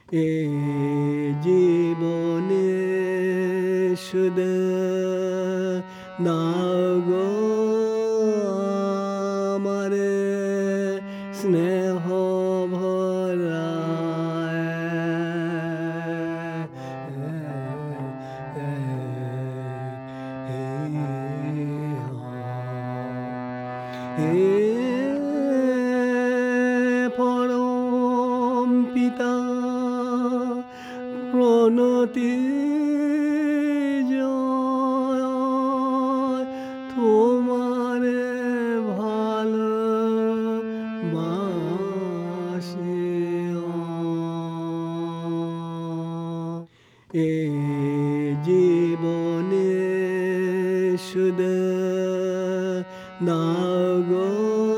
এ জীবনে শুধু নাও গো আমারে স্নেহ ভরা হে পরম পিতা প্রণতি জয় তোমারে ভালো বাসি এ জীবনে শুধু নাও গো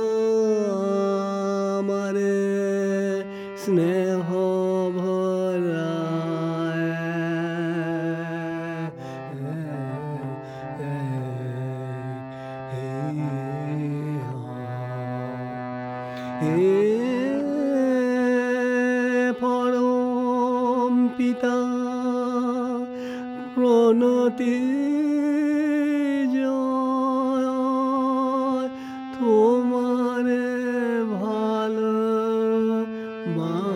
আমারে স্নেহ ভরা হে পরম পিতা প্রণতি জয় তোমারে ভালো